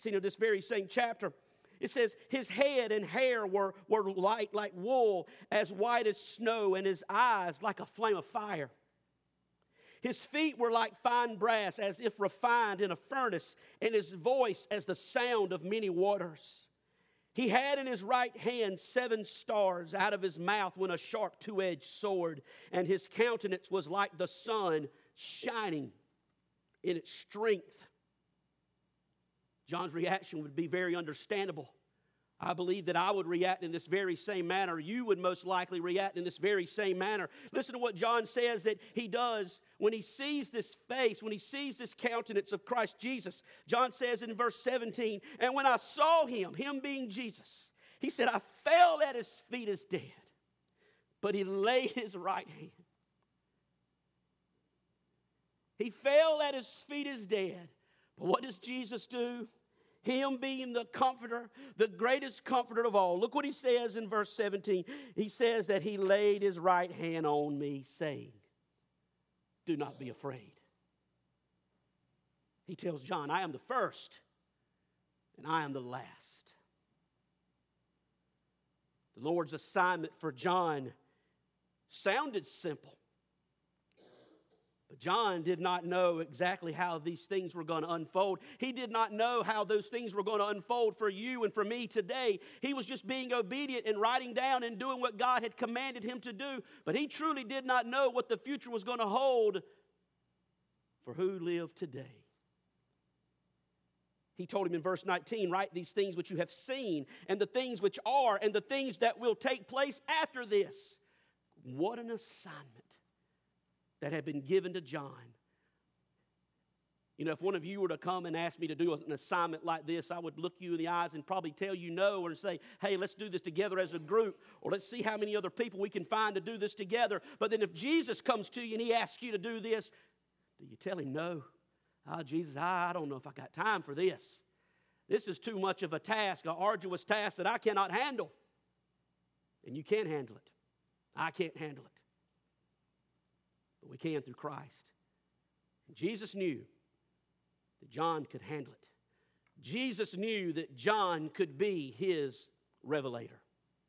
16 of this very same chapter. It says, his head and hair were light like wool, as white as snow, and his eyes like a flame of fire. His feet were like fine brass, as if refined in a furnace, and his voice as the sound of many waters. He had in his right hand 7 stars. Out of his mouth went a sharp 2-edged sword, and his countenance was like the sun shining in its strength. John's reaction would be very understandable. I believe that I would react in this very same manner. You would most likely react in this very same manner. Listen to what John says that he does when he sees this face, when he sees this countenance of Christ Jesus. John says in verse 17, and when I saw him being Jesus, he said, I fell at his feet as dead, but he laid his right hand. He fell at his feet as dead. But what does Jesus do? Him being the comforter, the greatest comforter of all. Look what he says in verse 17. He says that he laid his right hand on me, saying, do not be afraid. He tells John, I am the first and I am the last. The Lord's assignment for John sounded simple. But John did not know exactly how these things were going to unfold. He did not know how those things were going to unfold for you and for me today. He was just being obedient and writing down and doing what God had commanded him to do. But he truly did not know what the future was going to hold for who lived today. He told him in verse 19, write these things which you have seen, and the things which are, and the things that will take place after this. What an assignment that had been given to John. You know, if one of you were to come and ask me to do an assignment like this, I would look you in the eyes and probably tell you no, or say, hey, let's do this together as a group, or let's see how many other people we can find to do this together. But then if Jesus comes to you and he asks you to do this, do you tell him no? Oh, Jesus, I don't know if I got time for this. This is too much of a task, an arduous task that I cannot handle. And you can't handle it. I can't handle it. But we can through Christ. And Jesus knew that John could handle it. Jesus knew that John could be his revelator.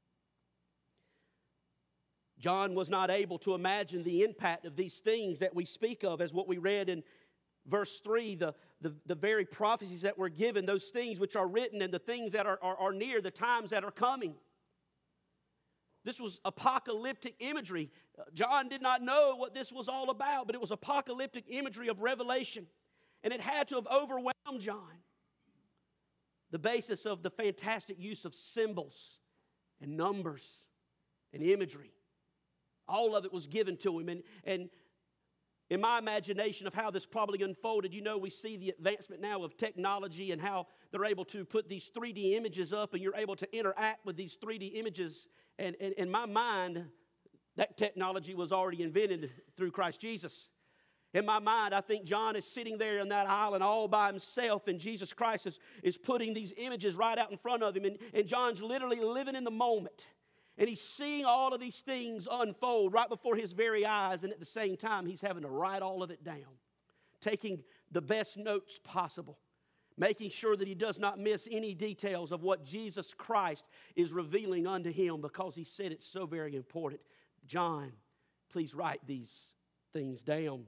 John was not able to imagine the impact of these things that we speak of as what we read in verse 3, the very prophecies that were given, those things which are written and the things that are near, the times that are coming. This was apocalyptic imagery. John did not know what this was all about, but it was apocalyptic imagery of revelation. And it had to have overwhelmed John. The basis of the fantastic use of symbols and numbers and imagery. All of it was given to him. And in my imagination of how this probably unfolded, you know, we see the advancement now of technology and how they're able to put these 3D images up and you're able to interact with these 3D images. And in my mind, that technology was already invented through Christ Jesus. In my mind, I think John is sitting there in that island all by himself, and Jesus Christ is putting these images right out in front of him. And John's literally living in the moment. And he's seeing all of these things unfold right before his very eyes. And at the same time, he's having to write all of it down, taking the best notes possible, making sure that he does not miss any details of what Jesus Christ is revealing unto him, because he said it's so very important. John, please write these things down.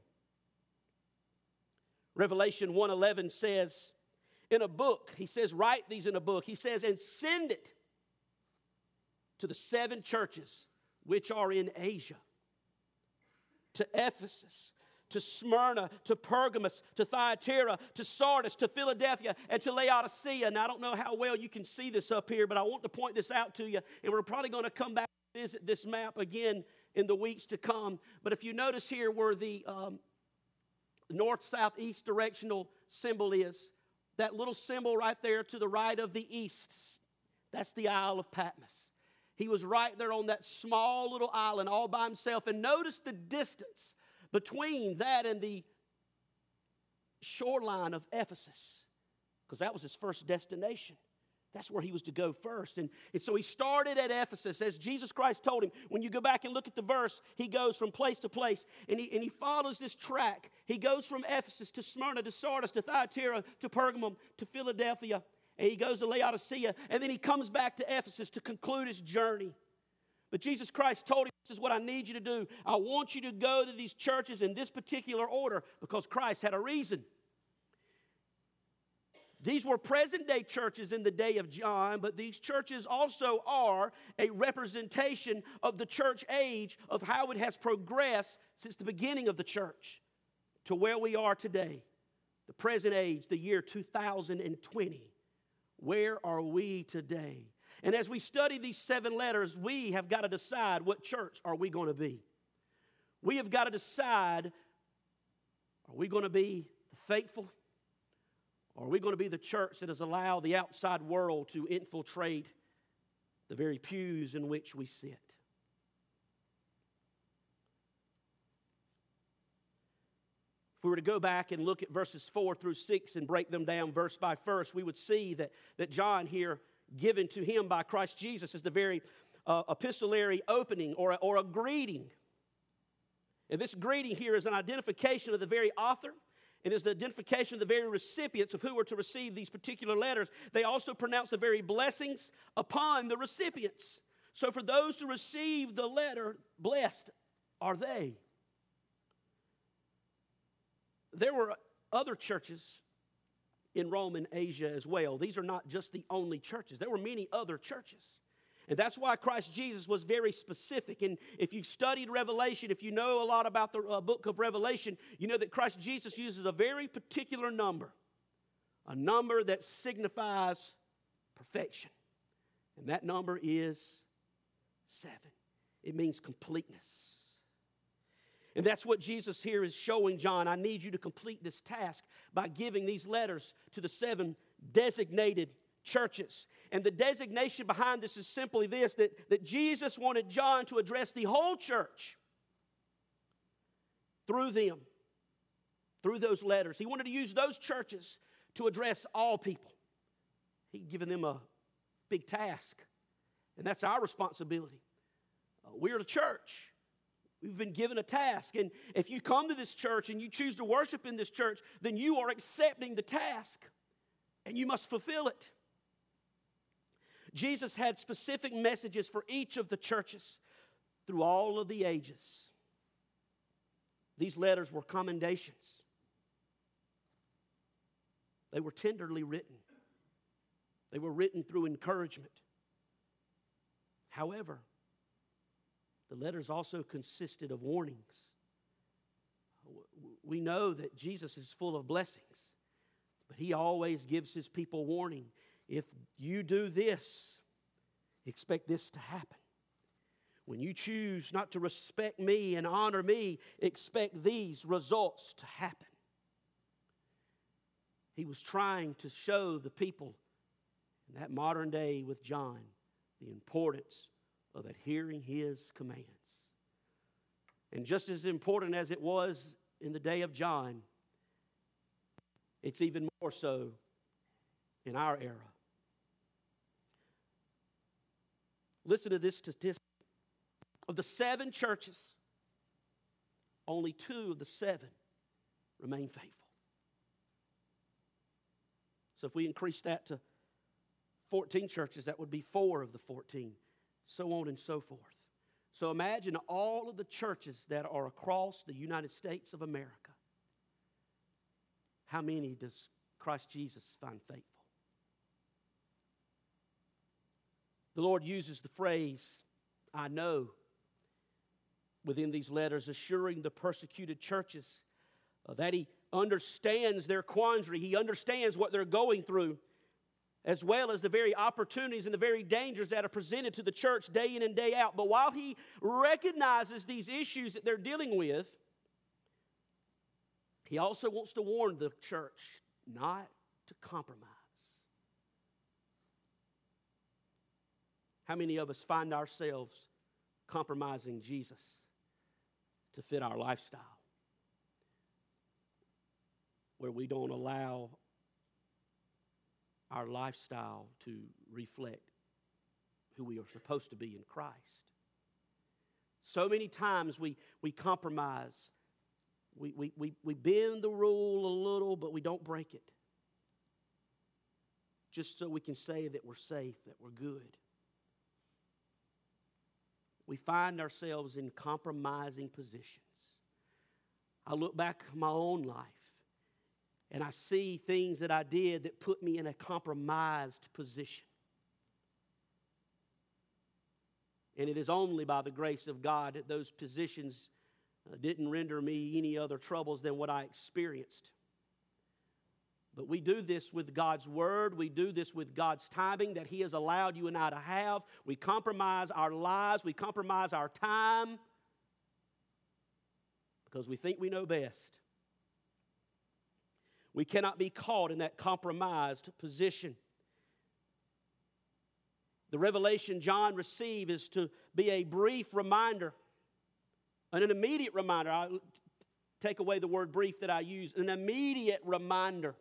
Revelation 1:11 says, in a book, he says, write these in a book. He says, and send it to the 7 churches which are in Asia, to Ephesus, to Smyrna, to Pergamos, to Thyatira, to Sardis, to Philadelphia, and to Laodicea. Now, I don't know how well you can see this up here, but I want to point this out to you, and we're probably going to come back and visit this map again in the weeks to come. But if you notice here where the north-south-east directional symbol is, that little symbol right there to the right of the east, that's the Isle of Patmos. He was right there on that small little island all by himself. And notice the distance between that and the shoreline of Ephesus, because that was his first destination. That's where he was to go first. And so he started at Ephesus, as Jesus Christ told him. When you go back and look at the verse, he goes from place to place, and he follows this track. He goes from Ephesus to Smyrna, to Sardis, to Thyatira, to Pergamum, to Philadelphia. and he goes to Laodicea, and then he comes back to Ephesus to conclude his journey. But Jesus Christ told him, this is what I need you to do. I want you to go to these churches in this particular order, because Christ had a reason. These were present-day churches in the day of John, but these churches also are a representation of the church age, of how it has progressed since the beginning of the church to where we are today. The present age, the year 2020. Where are we today? And as we study these 7 letters, we have got to decide, what church are we going to be? We have got to decide, are we going to be the faithful? Or are we going to be the church that has allowed the outside world to infiltrate the very pews in which we sit? If we were to go back and look at verses 4 through 6 and break them down verse by verse, we would see that John here, given to him by Christ Jesus, is the very epistolary opening or a greeting. And this greeting here is an identification of the very author, and is the identification of the very recipients of who were to receive these particular letters. They also pronounce the very blessings upon the recipients. So for those who receive the letter, blessed are they. There were other churches in Rome and Asia as well. These are not just the only churches. There were many other churches. And that's why Christ Jesus was very specific. And if you've studied Revelation, if you know a lot about the book of Revelation, you know that Christ Jesus uses a very particular number. A number that signifies perfection. And that number is 7. It means completeness. And that's what Jesus here is showing John. I need you to complete this task by giving these letters to the 7 designated churches. And the designation behind this is simply this, that Jesus wanted John to address the whole church through them, through those letters. He wanted to use those churches to address all people. He'd given them a big task, and that's our responsibility. We're the church. We've been given a task, and if you come to this church and you choose to worship in this church, then you are accepting the task, and you must fulfill it. Jesus had specific messages for each of the churches through all of the ages. These letters were commendations. They were tenderly written. They were written through encouragement. However, the letters also consisted of warnings. We know that Jesus is full of blessings, but He always gives His people warning. If you do this, expect this to happen. When you choose not to respect me and honor me, expect these results to happen. He was trying to show the people in that modern day with John the importance of adhering His commands. And just as important as it was in the day of John, it's even more so in our era. Listen to this statistic. Of the 7 churches, only 2 of the 7 remain faithful. So if we increase that to 14 churches, that would be 4 of the 14. So on and so forth. So imagine all of the churches that are across the United States of America. How many does Christ Jesus find faithful? The Lord uses the phrase, I know, within these letters, assuring the persecuted churches that He understands their quandary. He understands what they're going through, as well as the very opportunities and the very dangers that are presented to the church day in and day out. But while He recognizes these issues that they're dealing with, He also wants to warn the church not to compromise. How many of us find ourselves compromising Jesus to fit our lifestyle, where we don't allow our lifestyle to reflect who we are supposed to be in Christ? So many times we compromise. We bend the rule a little, but we don't break it. just so we can say that we're safe, that we're good. We find ourselves in compromising positions. I look back at my own life, and I see things that I did that put me in a compromised position. And it is only by the grace of God that those positions didn't render me any other troubles than what I experienced. But we do this with God's Word. We do this with God's timing that He has allowed you and I to have. We compromise our lives. We compromise our time because we think we know best. We cannot be caught in that compromised position. The revelation John received is to be a brief reminder, and an immediate reminder. I'll take away the word brief that I use. An immediate reminder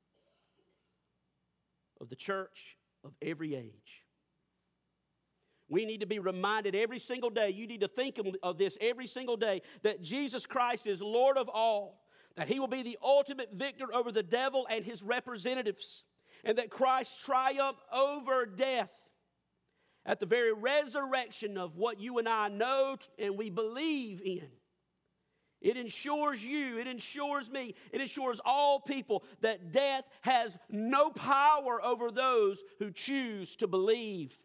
of the church of every age. We need to be reminded every single day. You need to think of this every single day, that Jesus Christ is Lord of all, that He will be the ultimate victor over the devil and his representatives, and that Christ triumphed over death at the very resurrection of what you and I know and we believe in. It ensures you, it ensures me, it ensures all people that death has no power over those who choose to believe.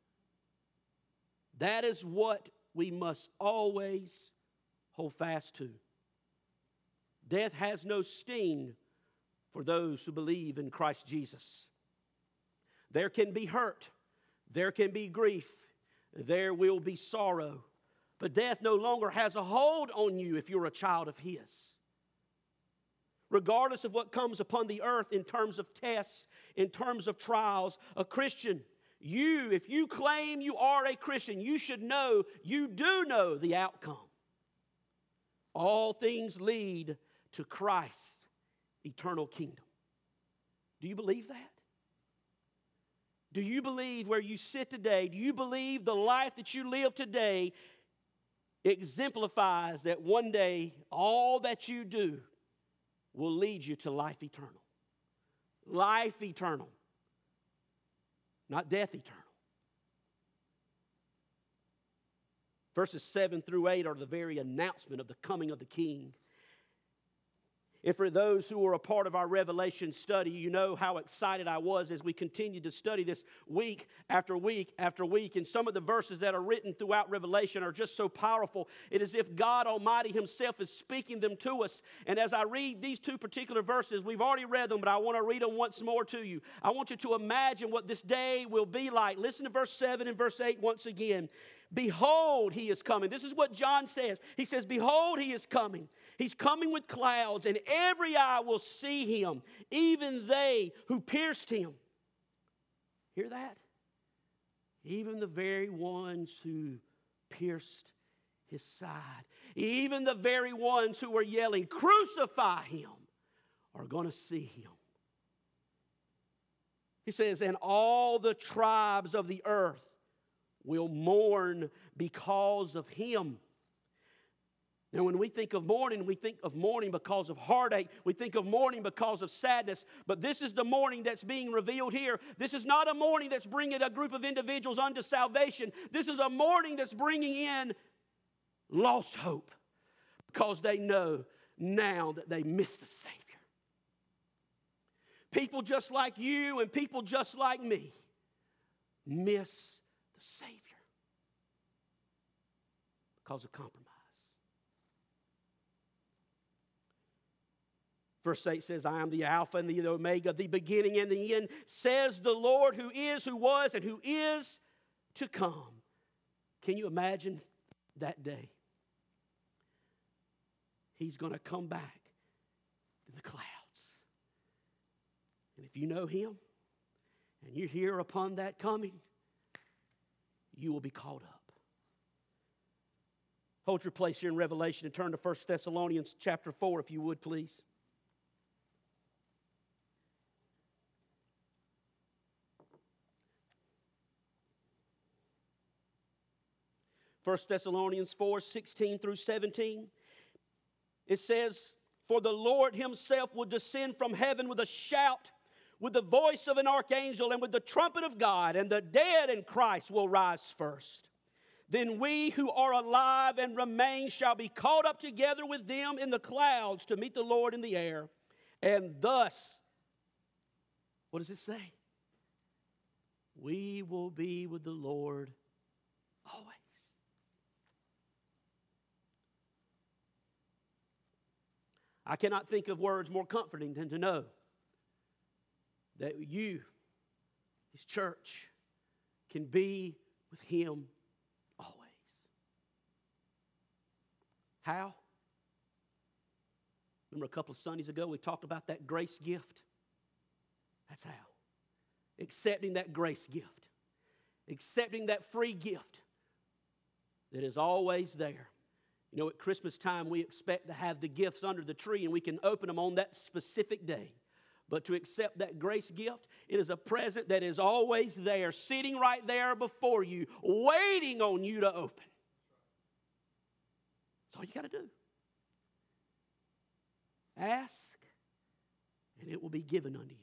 That is what we must always hold fast to. Death has no sting for those who believe in Christ Jesus. There can be hurt, there can be grief, there will be sorrow. But death no longer has a hold on you if you're a child of His. Regardless of what comes upon the earth in terms of tests, in terms of trials, a Christian, if you claim you are a Christian, you should know, you do know the outcome. All things lead to Christ's eternal kingdom. Do you believe that? Do you believe where you sit today? Do you believe the life that you live today exemplifies that one day all that you do will lead you to life eternal? Life eternal. Not death eternal. Verses 7 through 8 are the very announcement of the coming of the King. If for those who were a part of our Revelation study, you know how excited I was as we continued to study this week after week after week. And some of the verses that are written throughout Revelation are just so powerful. It is as if God Almighty Himself is speaking them to us. And as I read these two particular verses, we've already read them, but I want to read them once more to you. I want you to imagine what this day will be like. Listen to verse 7 and verse 8 once again. Behold, He is coming. This is what John says. He says, behold, He is coming. He's coming with clouds, and every eye will see Him, even they who pierced Him. Hear that? Even the very ones who pierced His side, even the very ones who were yelling, crucify Him, are going to see Him. He says, and all the tribes of the earth will mourn because of Him. Now, when we think of mourning because of heartache. We think of mourning because of sadness. But this is the mourning that's being revealed here. This is not a mourning that's bringing a group of individuals unto salvation. This is a mourning that's bringing in lost hope, because they know now that they missed the Savior. People just like you and people just like me miss the Savior because of compromise. Verse 8 says, I am the Alpha and the Omega, the beginning and the end, says the Lord, who is, who was, and who is to come. Can you imagine that day? He's going to come back in the clouds. And if you know Him, and you're here upon that coming, you will be caught up. Hold your place here in Revelation and turn to 1 Thessalonians chapter 4, if you would, please. 1 Thessalonians 4, 16 through 17. It says, for the Lord Himself will descend from heaven with a shout, with the voice of an archangel and with the trumpet of God, and the dead in Christ will rise first. Then we who are alive and remain shall be caught up together with them in the clouds to meet the Lord in the air. And thus, what does it say? We will be with the Lord always. I cannot think of words more comforting than to know that you, His church, can be with Him always. How? Remember a couple of Sundays ago we talked about that grace gift? That's how. Accepting that grace gift. Accepting that free gift that is always there. You know, at Christmas time we expect to have the gifts under the tree and we can open them on that specific day. But to accept that grace gift, it is a present that is always there, sitting right there before you, waiting on you to open. That's all you got to do. Ask, and it will be given unto you.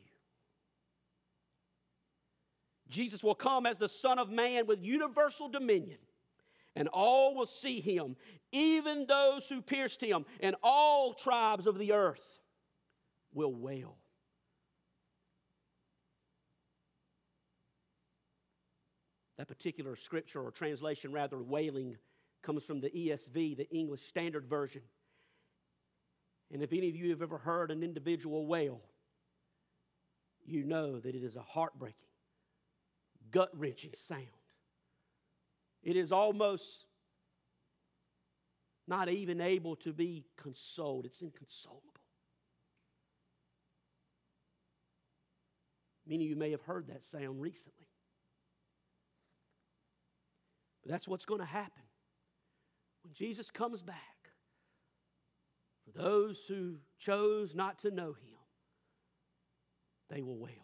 Jesus will come as the Son of Man with universal dominion, and all will see Him, even those who pierced Him, and all tribes of the earth will wail. That particular scripture, or translation rather, wailing, comes from the ESV, the English Standard Version. And if any of you have ever heard an individual wail, you know that it is a heartbreaking, gut-wrenching sound. It is almost not even able to be consoled. It's inconsolable. Many of you may have heard that sound recently. But that's what's going to happen when Jesus comes back. For those who chose not to know Him, they will wail.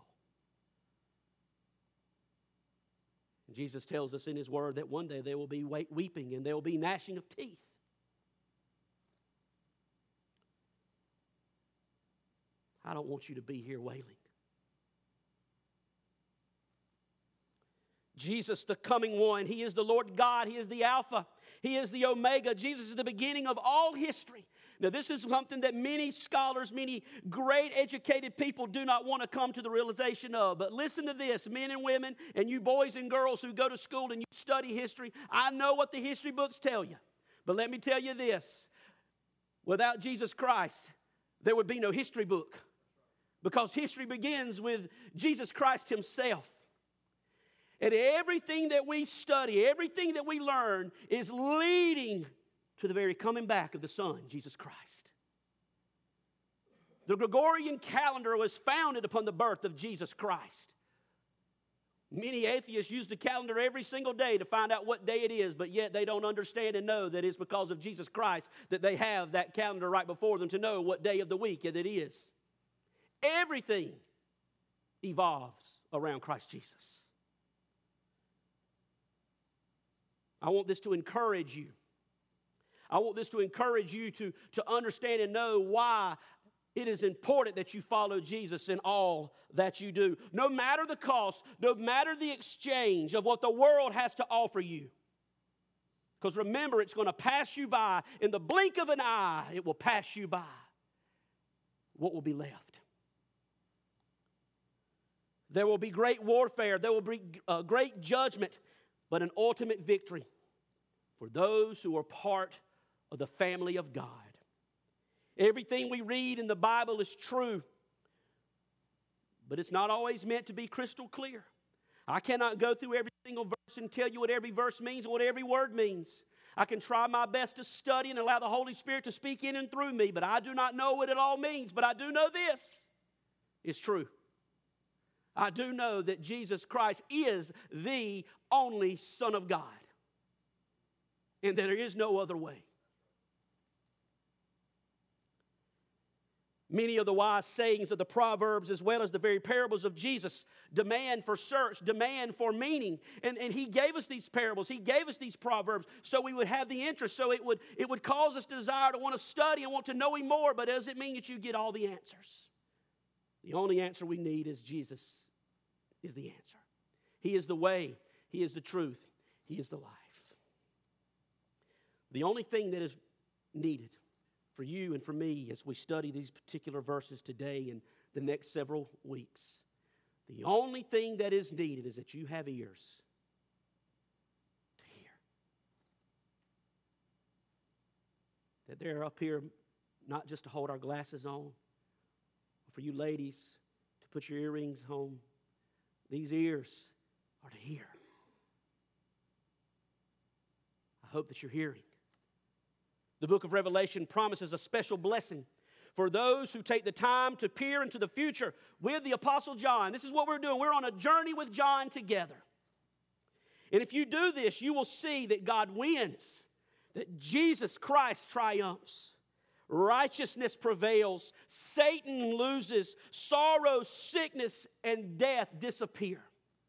And Jesus tells us in His Word that one day there will be weeping and there will be gnashing of teeth. I don't want you to be here wailing. Jesus, the coming one, He is the Lord God. He is the Alpha. He is the Omega. Jesus is the beginning of all history. Now, this is something that many scholars, many great educated people do not want to come to the realization of. But listen to this, men and women, and you boys and girls who go to school and you study history. I know what the history books tell you. But let me tell you this. Without Jesus Christ, there would be no history book. Because history begins with Jesus Christ Himself. And everything that we study, everything that we learn is leading to the very coming back of the Son, Jesus Christ. The Gregorian calendar was founded upon the birth of Jesus Christ. Many atheists use the calendar every single day to find out what day it is, but yet they don't understand and know that it's because of Jesus Christ that they have that calendar right before them to know what day of the week it is. Everything evolves around Christ Jesus. I want this to encourage you. I want this to encourage you to understand and know why it is important that you follow Jesus in all that you do. No matter the cost, no matter the exchange of what the world has to offer you. Because remember, it's going to pass you by. In the blink of an eye, it will pass you by. What will be left? There will be great warfare. There will be great judgment, but an ultimate victory for those who are part of the family of God. Everything we read in the Bible is true, but it's not always meant to be crystal clear. I cannot go through every single verse and tell you what every verse means, what every word means. I can try my best to study and allow the Holy Spirit to speak in and through me, but I do not know what it all means. But I do know this is true. I do know that Jesus Christ is the only Son of God, and that there is no other way. Many of the wise sayings of the Proverbs, as well as the very parables of Jesus, demand for search, demand for meaning. And He gave us these parables. He gave us these Proverbs so we would have the interest, so it would cause us desire to want to study and want to know Him more. But does it mean that you get all the answers? The only answer we need is Jesus is the answer. He is the way. He is the truth. He is the life. The only thing that is needed for you and for me as we study these particular verses today and the next several weeks, the only thing that is needed is that you have ears to hear. That they're up here not just to hold our glasses on, but for you ladies to put your earrings on. These ears are to hear. I hope that you're hearing. The book of Revelation promises a special blessing for those who take the time to peer into the future with the Apostle John. This is what we're doing. We're on a journey with John together. And if you do this, you will see that God wins, that Jesus Christ triumphs, righteousness prevails, Satan loses, sorrow, sickness, and death disappear.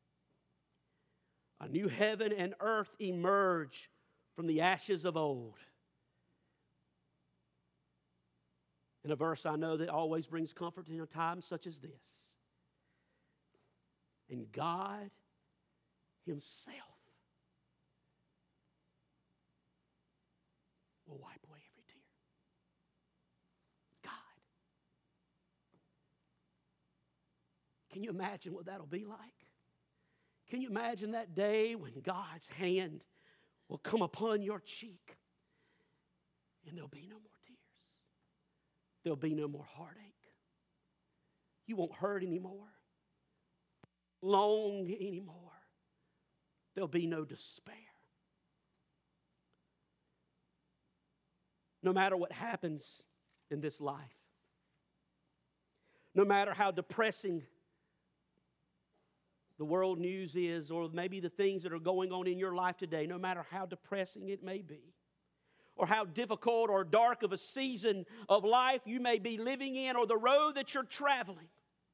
A new heaven and earth emerge from the ashes of old. In a verse I know that always brings comfort in a time such as this. And God Himself will wipe away every tear. God. Can you imagine what that'll be like? Can you imagine that day when God's hand will come upon your cheek and there'll be no more tears? There'll be no more heartache. You won't hurt anymore. Long anymore. There'll be no despair. No matter what happens in this life, no matter how depressing the world news is, or maybe the things that are going on in your life today, no matter how depressing it may be, or how difficult or dark of a season of life you may be living in, or the road that you're traveling,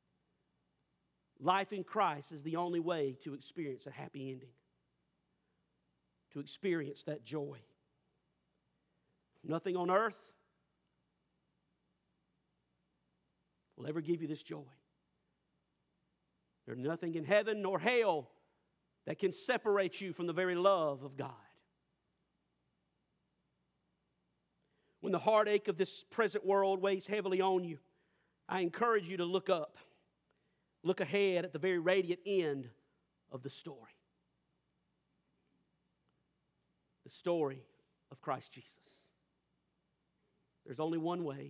life in Christ is the only way to experience a happy ending, to experience that joy. Nothing on earth will ever give you this joy. There's nothing in heaven nor hell that can separate you from the very love of God. When the heartache of this present world weighs heavily on you, I encourage you to look up. Look ahead at the very radiant end of the story. The story of Christ Jesus. There's only one way.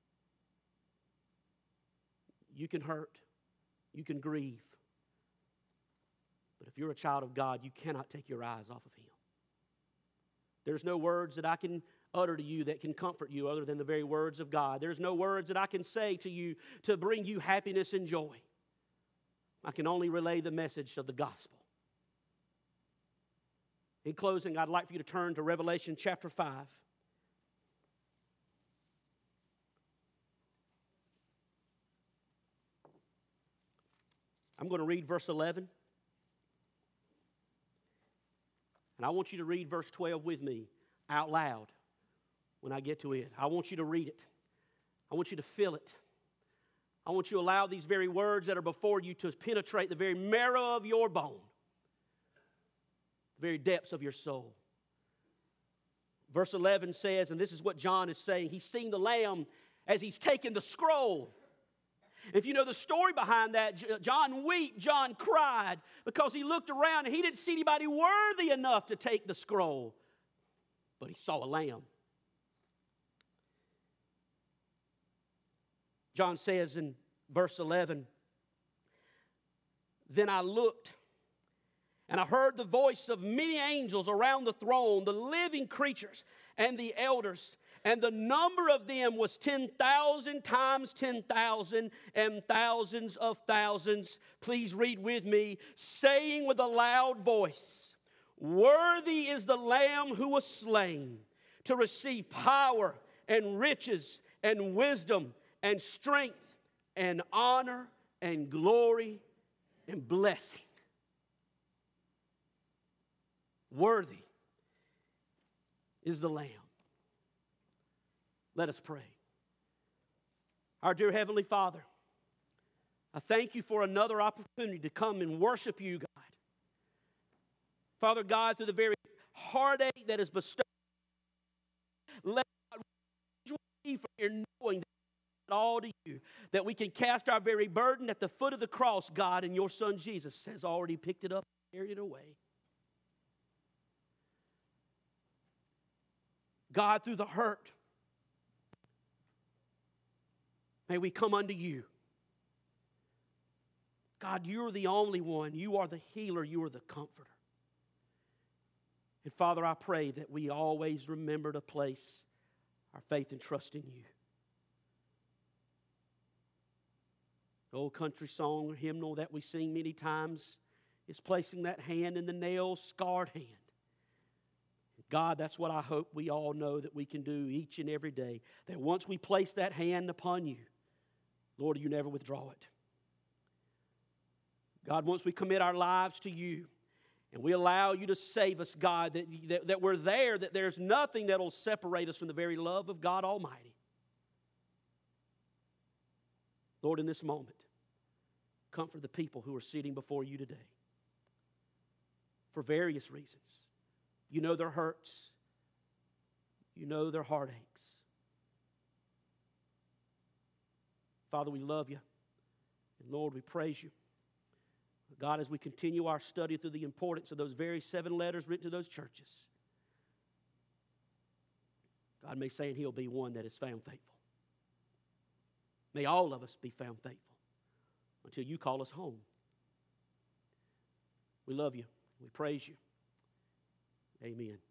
You can hurt. You can grieve. But if you're a child of God, you cannot take your eyes off of Him. There's no words that I can utter to you that can comfort you other than the very words of God. There's no words that I can say to you to bring you happiness and joy. I can only relay the message of the gospel. In closing, I'd like for you to turn to Revelation chapter 5. I'm going to read verse 11. And I want you to read verse 12 with me out loud when I get to it. I want you to read it. I want you to feel it. I want you to allow these very words that are before you to penetrate the very marrow of your bone, the very depths of your soul. Verse 11 says, and this is what John is saying, he's seen the Lamb as he's taken the scroll. If you know the story behind that, John wept, John cried, because he looked around and he didn't see anybody worthy enough to take the scroll. But he saw a lamb. John says in verse 11, then I looked, and I heard the voice of many angels around the throne, the living creatures and the elders. And the number of them was 10,000 times 10,000 and thousands of thousands. Please read with me, saying with a loud voice, worthy is the Lamb who was slain to receive power and riches and wisdom and strength and honor and glory and blessing. Worthy is the Lamb. Let us pray. Our dear Heavenly Father, I thank you for another opportunity to come and worship you, God. Father God, through the very heartache that is bestowed, let God be for your knowing that all to you, that we can cast our very burden at the foot of the cross, God, and your Son Jesus has already picked it up and carried it away. God, through the hurt, may we come unto you. God, you're the only one. You are the healer. You are the comforter. And Father, I pray that we always remember to place our faith and trust in you. The old country song or hymnal that we sing many times is placing that hand in the nail-scarred hand. God, that's what I hope we all know that we can do each and every day. That once we place that hand upon you, Lord, you never withdraw it. God, once we commit our lives to you and we allow you to save us, God, that we're there, that there's nothing that will separate us from the very love of God Almighty. Lord, in this moment, comfort the people who are sitting before you today for various reasons. You know their hurts. You know their heartaches. Father, we love you. And Lord, we praise you. God, as we continue our study through the importance of those very 7 letters written to those churches, God may say, and he'll be one that is found faithful. May all of us be found faithful until you call us home. We love you. We praise you. Amen.